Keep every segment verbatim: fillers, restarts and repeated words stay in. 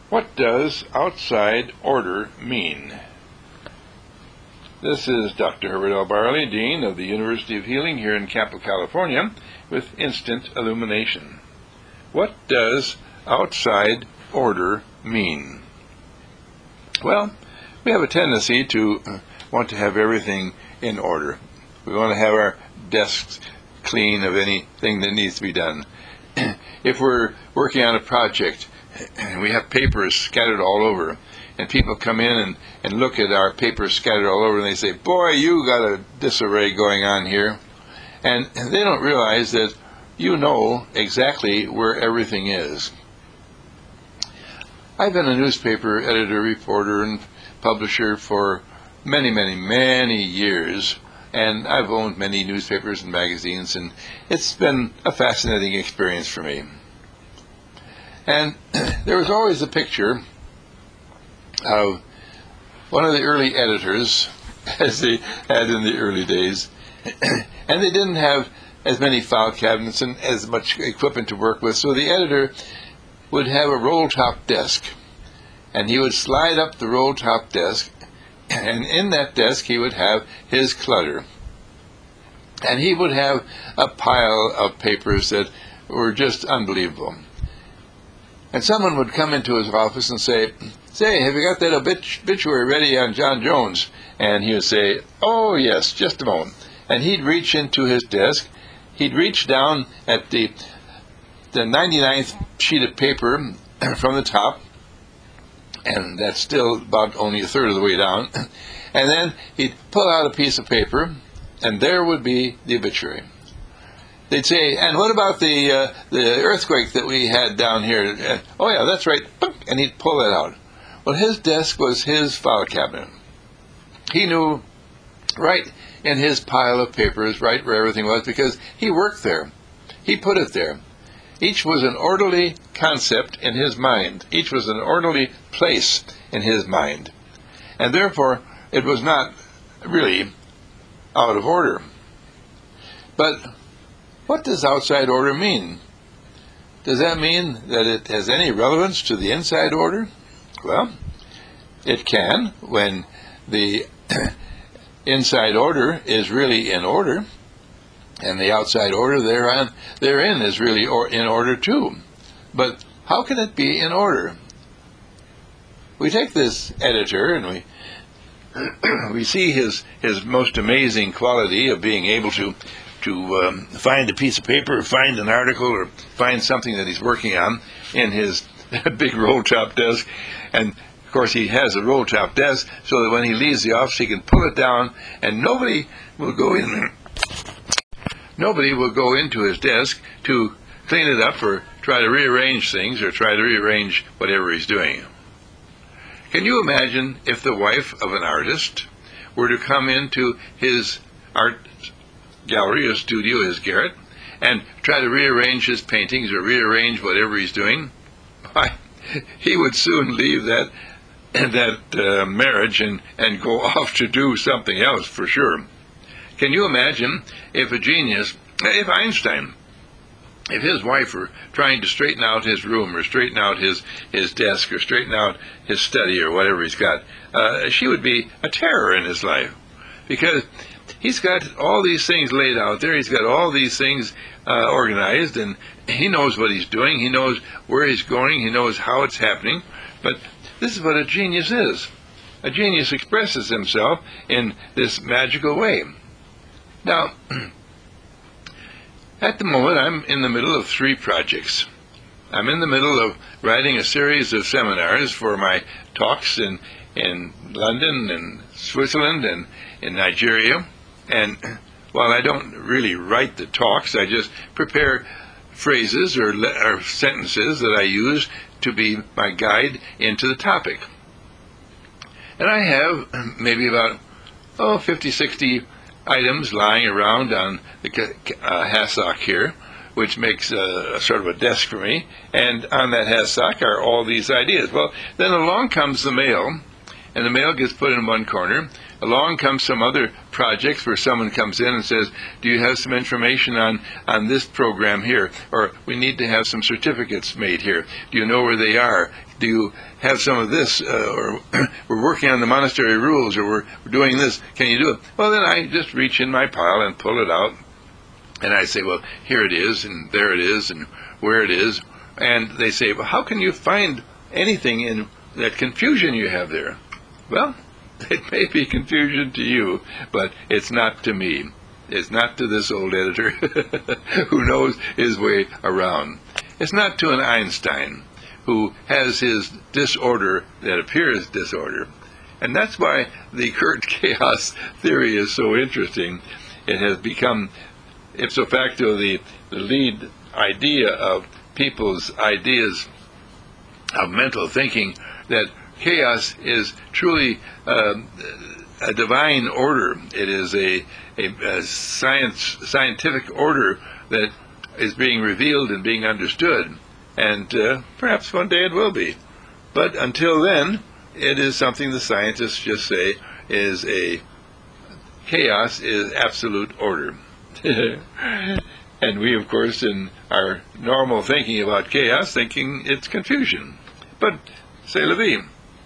What does outside order mean? This is Doctor Herbert L. Barley, Dean of the University of Healing here in Campo, California, with Instant Illumination. What does outside order mean? Well, we have a tendency to want to have everything in order. We want to have our desks clean of anything that needs to be done. If we're working on a project and we have papers scattered all over, and people come in and, and look at our papers scattered all over, and they say, "Boy, you got a disarray going on here." And they don't realize that you know exactly where everything is. I've been a newspaper editor, reporter, and publisher for many, many, many years, and I've owned many newspapers and magazines, and it's been a fascinating experience for me. And there was always a picture of one of the early editors, as they had in the early days, and they didn't have as many file cabinets and as much equipment to work with, so the editor would have a roll-top desk, and he would slide up the roll-top desk, and in that desk he would have his clutter, and he would have a pile of papers that were just unbelievable. And someone would come into his office and say, "Say, have you got that obituary ready on John Jones?" And he would say, "Oh, yes, just a moment." And he'd reach into his desk, he'd reach down at the the ninety-ninth sheet of paper from the top, and that's still about only a third of the way down, and then he'd pull out a piece of paper, and there would be the obituary. They'd say, "And what about the uh, the earthquake that we had down here?" Uh, "Oh, yeah, that's right." And he'd pull it out. Well, his desk was his file cabinet. He knew right in his pile of papers, right where everything was, because he worked there. He put it there. Each was an orderly concept in his mind. Each was an orderly place in his mind. And therefore, it was not really out of order. But what does outside order mean? Does that mean that it has any relevance to the inside order? Well, it can when the inside order is really in order, and the outside order thereon, therein is really or in order too. But how can it be in order? We take this editor and we we see his his most amazing quality of being able to to um, find a piece of paper, or find an article, or find something that he's working on in his big roll-top desk. And of course he has a roll-top desk so that when he leaves the office he can pull it down, and nobody will go in nobody will go into his desk to clean it up or try to rearrange things or try to rearrange whatever he's doing. Can you imagine if the wife of an artist were to come into his art gallery, his studio, his garret, and try to rearrange his paintings or rearrange whatever he's doing? Why, he would soon leave that that uh, marriage and, and go off to do something else for sure. Can you imagine if a genius, if Einstein, if his wife were trying to straighten out his room or straighten out his, his desk or straighten out his study or whatever he's got, uh, she would be a terror in his life, because he's got all these things laid out there. He's got all these things uh, organized, and he knows what he's doing. He knows where he's going. He knows how it's happening. But this is what a genius is. A genius expresses himself in this magical way. Now, at the moment, I'm in the middle of three projects. I'm in the middle of writing a series of seminars for my talks in, in London and Switzerland and in Nigeria. And while I don't really write the talks, I just prepare phrases or, le- or sentences that I use to be my guide into the topic. And I have maybe about, oh, fifty, sixty items lying around on the uh, hassock here, which makes a, a sort of a desk for me. And on that hassock are all these ideas. Well, then along comes the mail, and the mail gets put in one corner. along comes some other projects where someone comes in and says, do you have some information on, on this program here? Or we need to have some certificates made here. Do you know where they are? Do you have some of this? Uh, or we're working on the monastery rules, or we're, we're doing this. Can you do it? Well, then I just reach in my pile and pull it out. And I say, well, here it is, and there it is, and where it is. And they say, well, how can you find anything in that confusion you have there? Well, it may be confusion to you, but it's not to me. It's not to this old editor who knows his way around. It's not to an Einstein who has his disorder that appears disorder. And that's why the Kurt chaos theory is so interesting. It has become, ipso facto, the, the lead idea of people's ideas of mental thinking, that chaos is truly uh, a divine order. It is a, a, a science, scientific order that is being revealed and being understood. And uh, perhaps one day it will be. But until then, it is something the scientists just say is a chaos is absolute order. And we, of course, in our normal thinking about chaos, thinking it's confusion. But, c'est la vie.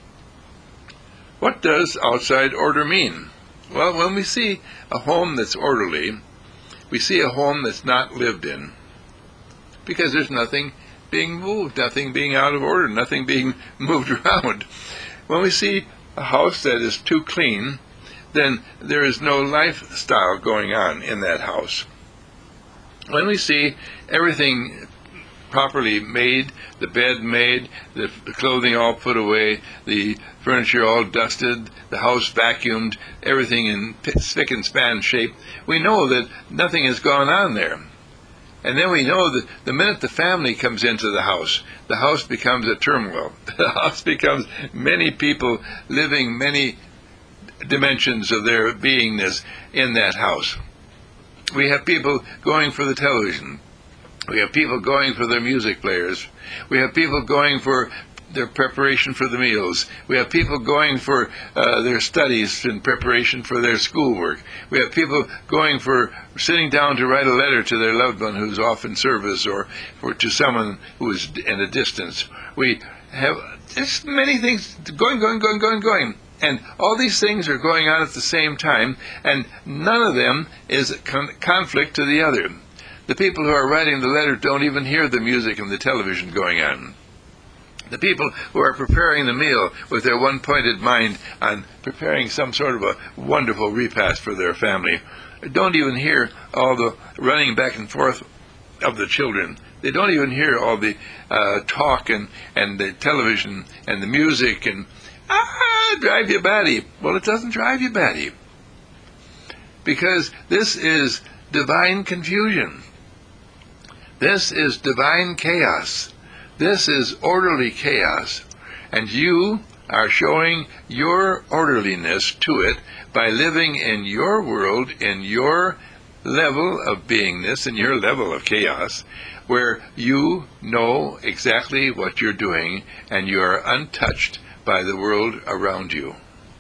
What does outside order mean? Well, when we see a home that's orderly, we see a home that's not lived in, because there's nothing being moved, nothing being out of order, nothing being moved around. When we see a house that is too clean, then there is no lifestyle going on in that house. When we see everything properly made, the bed made, the, the clothing all put away, the furniture all dusted, the house vacuumed, everything in spick and span shape, we know that nothing has gone on there. And then we know that the minute the family comes into the house, the house becomes a turmoil. The house becomes many people living many dimensions of their beingness in that house. We have people going for the television. We have people going for their music players. We have people going for their preparation for the meals. We have people going for uh, their studies in preparation for their schoolwork. We have people going for sitting down to write a letter to their loved one who's off in service, or for to someone who is in a distance. We have just many things going, going, going, going, going. And all these things are going on at the same time, and none of them is a con- conflict to the other. The people who are writing the letter don't even hear the music and the television going on. The people who are preparing the meal with their one-pointed mind on preparing some sort of a wonderful repast for their family don't even hear all the running back and forth of the children. They don't even hear all the uh, talk and, and the television and the music and, ah, drive you batty. Well, it doesn't drive you batty, because this is divine confusion. This is divine chaos. This is orderly chaos, and you are showing your orderliness to it by living in your world, in your level of beingness, in your level of chaos, where you know exactly what you're doing and you are untouched by the world around you.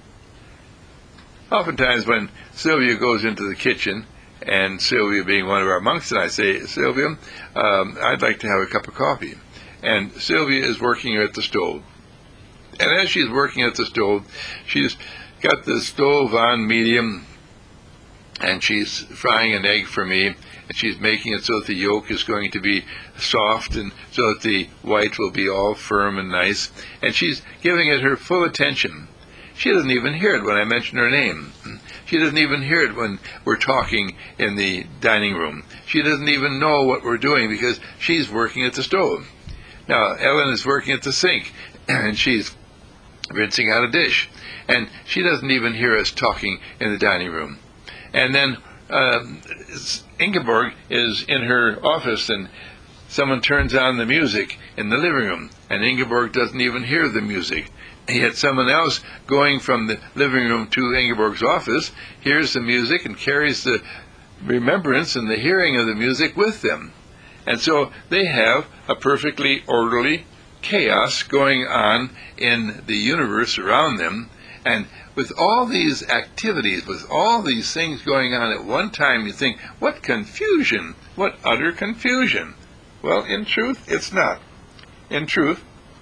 Oftentimes when Sylvia goes into the kitchen, and Sylvia being one of our monks, and I say, Sylvia, um, I'd like to have a cup of coffee. And Sylvia is working at the stove. And as she's working at the stove, she's got the stove on medium, and she's frying an egg for me, and she's making it so that the yolk is going to be soft, and so that the white will be all firm and nice. And she's giving it her full attention. She doesn't even hear it when I mention her name. She doesn't even hear it when we're talking in the dining room. She doesn't even know what we're doing, because she's working at the stove. Now, Ellen is working at the sink, and she's rinsing out a dish. And she doesn't even hear us talking in the dining room. And then uh, Ingeborg is in her office, and someone turns on the music in the living room, and Ingeborg doesn't even hear the music. Yet someone else going from the living room to Ingeborg's office hears the music and carries the remembrance and the hearing of the music with them. And so they have a perfectly orderly chaos going on in the universe around them, And with all these activities, with all these things going on at one time, you think, what confusion, what utter confusion. Well, in truth, it's not. In truth,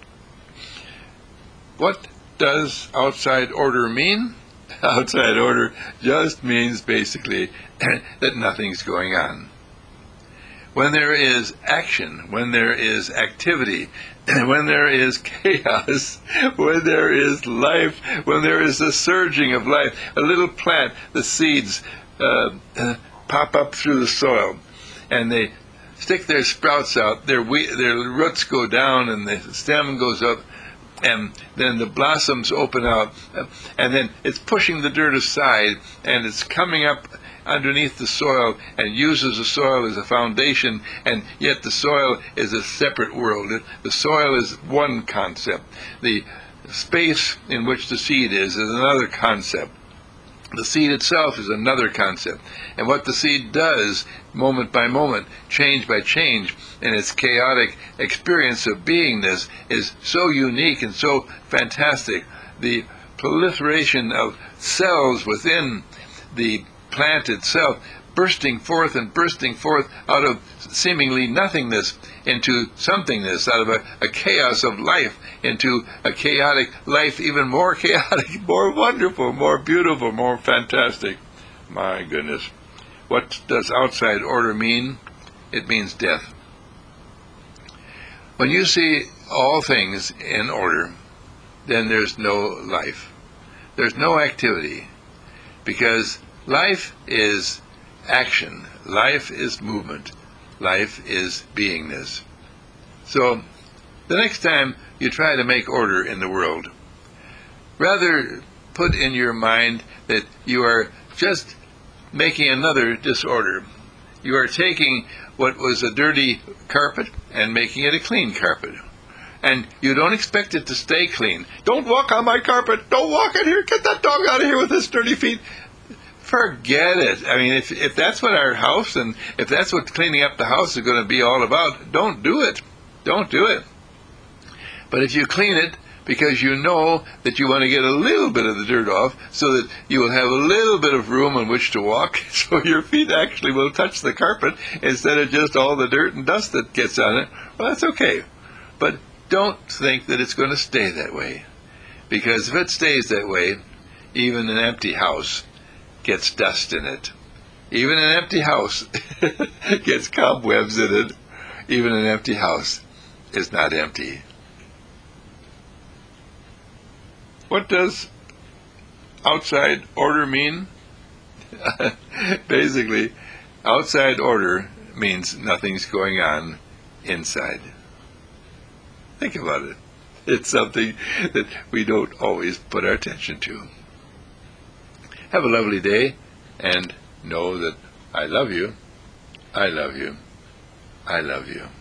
what does outside order mean? Outside order just means basically that nothing's going on. When there is action, when there is activity, when there is chaos, when there is life, when there is a surging of life, a little plant, the seeds uh, uh, pop up through the soil, and they stick their sprouts out, their, we- their roots go down, and the stem goes up, and then the blossoms open out, and then it's pushing the dirt aside, and it's coming up underneath the soil and uses the soil as a foundation, and yet the soil is a separate world. The soil is one concept. The space in which the seed is is another concept. The seed itself is another concept. And what the seed does, moment by moment, change by change, in its chaotic experience of beingness, is so unique and so fantastic. The proliferation of cells within the plant itself, bursting forth and bursting forth out of seemingly nothingness into somethingness, out of a, a chaos of life into a chaotic life, even more chaotic, more wonderful, more beautiful, more fantastic. My goodness. What does outside order mean? It means death. When you see all things in order, then there's no life. There's no activity, because life is action. Life is movement. Life is beingness. So, the next time you try to make order in the world, rather put in your mind that you are just making another disorder. You are taking what was a dirty carpet and making it a clean carpet. And you don't expect it to stay clean. Don't walk on my carpet. Don't walk in here. Get that dog out of here with his dirty feet. Forget it. I mean, if if that's what our house and if that's what cleaning up the house is going to be all about, don't do it. Don't do it. But if you clean it because you know that you want to get a little bit of the dirt off so that you will have a little bit of room on which to walk, so your feet actually will touch the carpet instead of just all the dirt and dust that gets on it, well, that's okay. But don't think that it's going to stay that way. Because if it stays that way, even an empty house gets dust in it. Even an empty house gets cobwebs in it. Even an empty house is not empty. What does outside order mean? Basically, outside order means nothing's going on inside. Think about it. It's something that we don't always put our attention to. Have a lovely day, and know that I love you, I love you, I love you.